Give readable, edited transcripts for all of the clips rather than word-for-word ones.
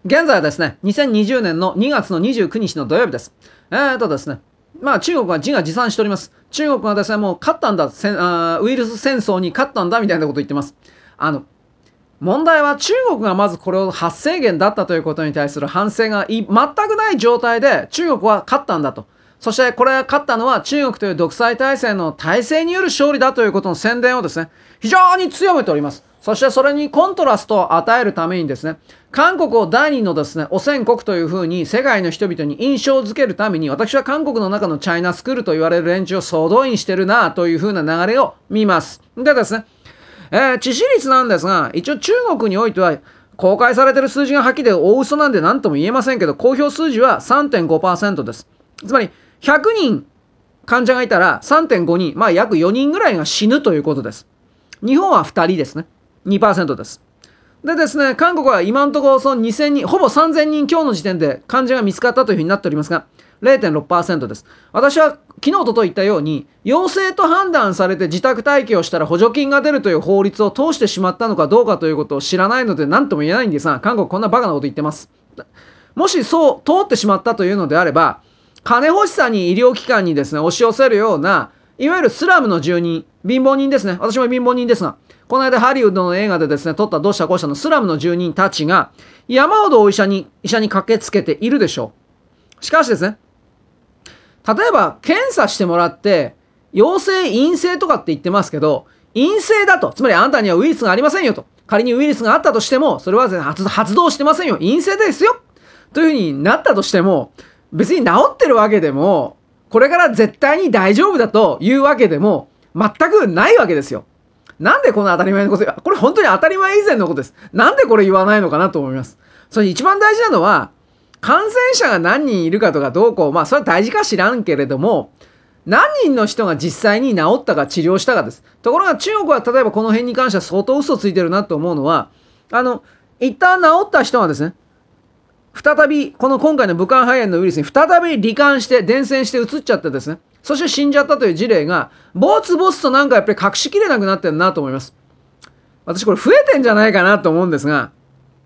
現在はですね、2020年の2月の29日の土曜日です。ですね、中国は自画自賛しております。中国がですね、もう勝ったんだ、ウイルス戦争に勝ったんだみたいなことを言ってます。問題は中国がまずこれを発生源だったということに対する反省が全くない状態で中国は勝ったんだと。そしてこれが勝ったのは中国という独裁体制の体制による勝利だということの宣伝をですね、非常に強めております。そしてそれにコントラストを与えるためにですね、韓国を第二のですね、汚染国というふうに世界の人々に印象づけるために、私は韓国の中のチャイナスクールと言われる連中を総動員してるなというふうな流れを見ます。でですね、致死率なんですが、一応中国においては公開されている数字がはっきりで大嘘なんで何とも言えませんけど、公表数字は 3.5% です。つまり100人患者がいたら 3.5 人、約4人ぐらいが死ぬということです。日本は2人ですね。2% です。でですね、韓国は今のところその2000人、ほぼ3000人今日の時点で患者が見つかったというふうになっておりますが、0.6% です。私は昨日と言ったように、陽性と判断されて自宅待機をしたら補助金が出るという法律を通してしまったのかどうかということを知らないので何とも言えないんですが、韓国こんなバカなこと言ってます。もしそう通ってしまったというのであれば、金欲しさに医療機関にですね、押し寄せるような、いわゆるスラムの住人、貧乏人ですね。私も貧乏人ですが、この間ハリウッドの映画でですね、撮ったどうしたこうしたのスラムの住人たちが、山ほど医者に駆けつけているでしょう。しかしですね、例えば検査してもらって、陽性、陰性とかって言ってますけど、陰性だと、つまりあんたにはウイルスがありませんよと。仮にウイルスがあったとしても、それは発動してませんよ。陰性ですよ。というふうになったとしても、別に治ってるわけでも、これから絶対に大丈夫だというわけでも、全くないわけですよ。なんでこの当たり前のこと、これ本当に当たり前以前のことです。なんでこれ言わないのかなと思います。それ一番大事なのは、感染者が何人いるかとかどうこう、それは大事か知らんけれども、何人の人が実際に治ったか治療したかです。ところが中国は例えばこの辺に関しては相当嘘ついてるなと思うのは、一旦治った人がですね、再びこの今回の武漢肺炎のウイルスに再び罹患して伝染して移っちゃってですね、そして死んじゃったという事例がボツボツとなんかやっぱり隠しきれなくなってるなと思います。私これ増えてんじゃないかなと思うんですが、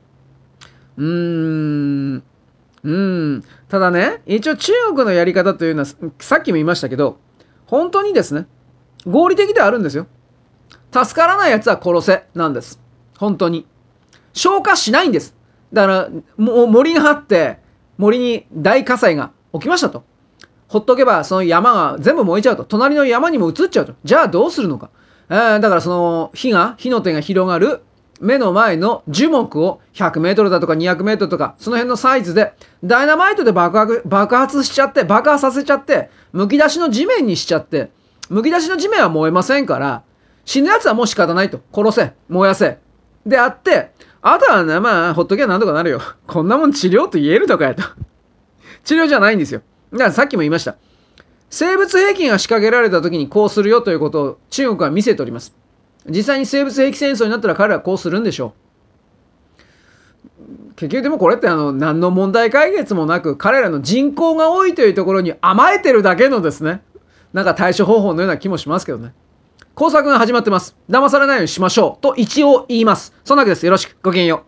ただね、一応中国のやり方というのはさっきも言いましたけど、本当にですね、合理的ではあるんですよ。助からないやつは殺せなんです。本当に消化しないんです。だからもう森があって森に大火災が起きましたと、ほっとけばその山が全部燃えちゃうと、隣の山にも移っちゃうと、じゃあどうするのか。だからその火の手が広がる目の前の樹木を100メートルだとか200メートルとかその辺のサイズでダイナマイトで爆発しちゃって、爆破させちゃって、むき出しの地面にしちゃって、むき出しの地面は燃えませんから、死ぬやつはもう仕方ないと、殺せ燃やせであって、あとはね、ほっとけばなんとかなるよ。こんなもん治療と言えるのかよと。治療じゃないんですよ。だからさっきも言いました。生物兵器が仕掛けられた時にこうするよということを中国は見せております。実際に生物兵器戦争になったら彼らはこうするんでしょう。結局でもこれって何の問題解決もなく、彼らの人口が多いというところに甘えてるだけのですね、なんか対処方法のような気もしますけどね。工作が始まってます。騙されないようにしましょうと一応言います。そんなわけです。よろしく。ごきげんよう。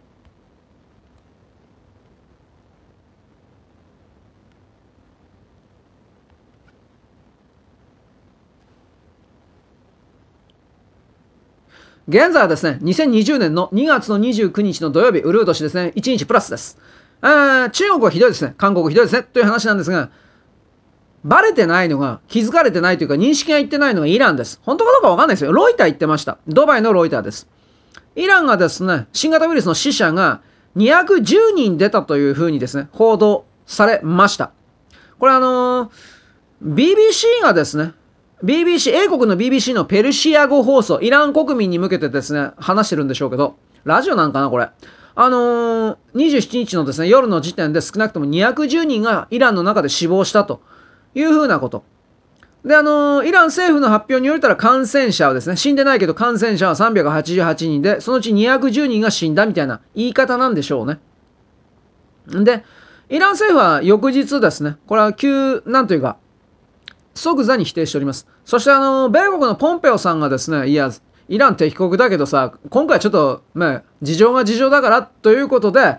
現在はですね、2020年の2月の29日の土曜日、ウルー年ですね、1日プラスです。中国はひどいですね。韓国ひどいですね。という話なんですが、バレてないのが、気づかれてないというか、認識がいってないのがイランです。本当かどうかわかんないですよ。ロイター言ってました。ドバイのロイターです。イランがですね、新型ウイルスの死者が210人出たというふうにですね、報道されました。これBBC がですね、英国の BBC のペルシア語放送、イラン国民に向けてですね、話してるんでしょうけど、ラジオなんかな、これ。27日のですね、夜の時点で少なくとも210人がイランの中で死亡したというふうなこと。で、イラン政府の発表によったら感染者はですね、死んでないけど感染者は388人で、そのうち210人が死んだみたいな言い方なんでしょうね。で、イラン政府は翌日ですね、これはなんというか、即座に否定しております。そして米国のポンペオさんがですね、いや、イラン敵国だけどさ、今回ちょっと、事情が事情だからということで、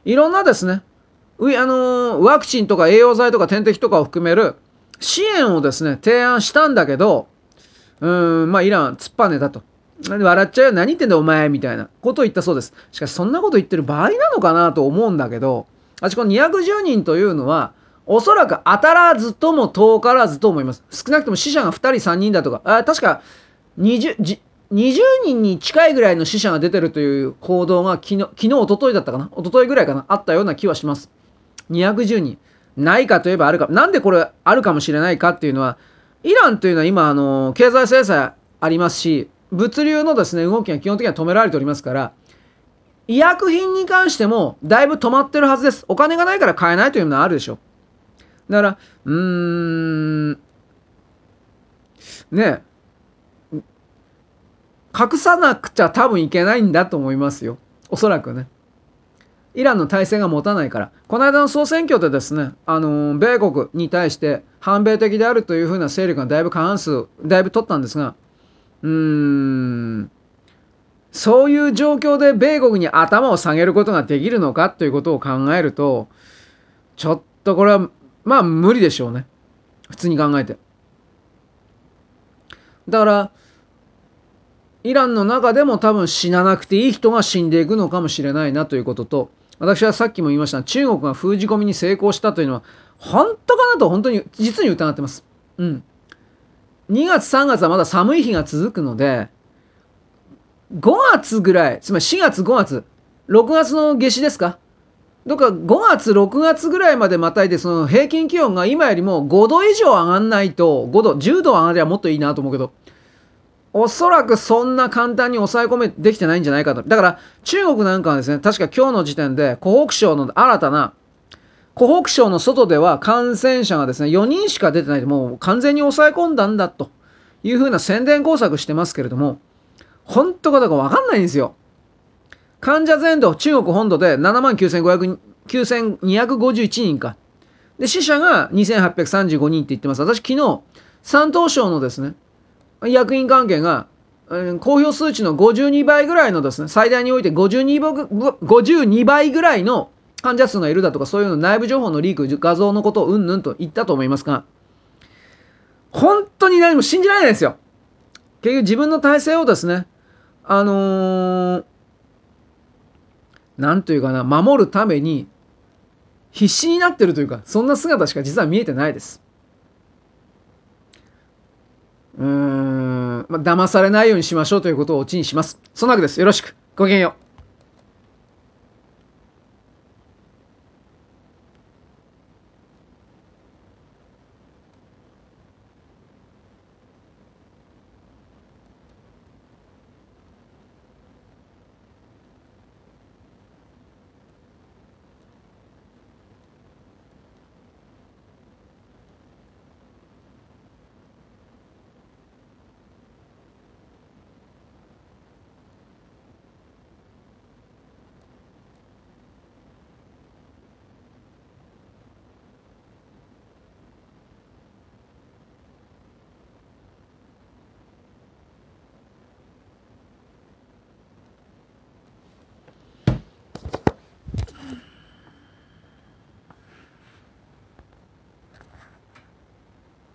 いろんなですね、ワクチンとか栄養剤とか点滴とかを含める支援をですね、提案したんだけど、まあイランは突っぱねたと。笑っちゃうよ、何言ってんだお前みたいなことを言ったそうです。しかしそんなこと言ってる場合なのかなと思うんだけど、私この210人というのは、おそらく当たらずとも遠からずと思います。少なくとも死者が2人3人だとか、確か20人に近いぐらいの死者が出てるという報道が昨日、一昨日だったかな、一昨日ぐらいかな、あったような気はします。210人。ないかといえばあるか。なんでこれあるかもしれないかっていうのは、イランというのは今、経済制裁ありますし、物流のですね、動きが基本的には止められておりますから、医薬品に関してもだいぶ止まってるはずです。お金がないから買えないというのはあるでしょ。だから、ね、隠さなくちゃ多分いけないんだと思いますよ。おそらくね。イランの体制が持たないから。この間の総選挙でですね、米国に対して反米的であるというふうな勢力がだいぶ過半数、だいぶ取ったんですが、そういう状況で米国に頭を下げることができるのかということを考えると、ちょっとこれは、まあ無理でしょうね。普通に考えて。だから、イランの中でも多分死ななくていい人が死んでいくのかもしれないなということと、私はさっきも言いましたが、中国が封じ込めに成功したというのは、本当かなと本当に実に疑ってます。うん。2月3月はまだ寒い日が続くので、5月ぐらい、つまり4月5月、6月の夏至ですか、どっか5月6月ぐらいまでまたいで、その平均気温が今よりも5度以上上がんないと、5度10度上がりゃもっといいなと思うけど、おそらくそんな簡単に抑え込めできてないんじゃないかと。だから中国なんかはですね、確か今日の時点で湖北省の新たな、湖北省の外では感染者がですね、4人しか出てないで、もう完全に抑え込んだんだというふうな宣伝工作してますけれども、本当かどうか分かんないんですよ。患者全土、中国本土で7万9251人か。で、死者が2835人って言ってます。私昨日、山東省のですね、医薬品関係が、公表数値の52倍ぐらいのですね、最大において52倍ぐらいの患者数がいるだとか、そういうの内部情報のリーク、画像のことをうんぬんと言ったと思いますが、本当に何も信じられないですよ。結局自分の体制をですね、なんというかな、守るために必死になってるというか、そんな姿しか実は見えてないです。まあ、騙されないようにしましょうということをオチにします。そんなわけです。よろしく。ごきげんよう。